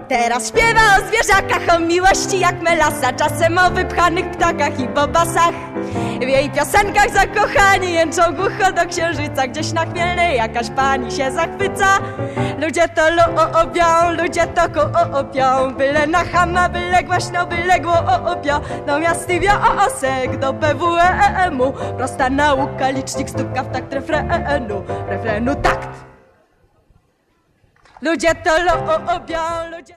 Teraz śpiewa o zwierzakach, o miłości jak melasa, czasem o wypchanych ptakach i bobasach. W jej piosenkach zakochani jęczą głucho do księżyca, gdzieś na Chmielnej jakaś pani się zachwyca. Ludzie to lubią, ludzie to kupią, byle na chama, byle głośno, byle głupio. Do miasty wiosek, do PWM-u, prosta nauka, licznik stuka w takt refrenu takt. Ludzie to lubią, ludzie...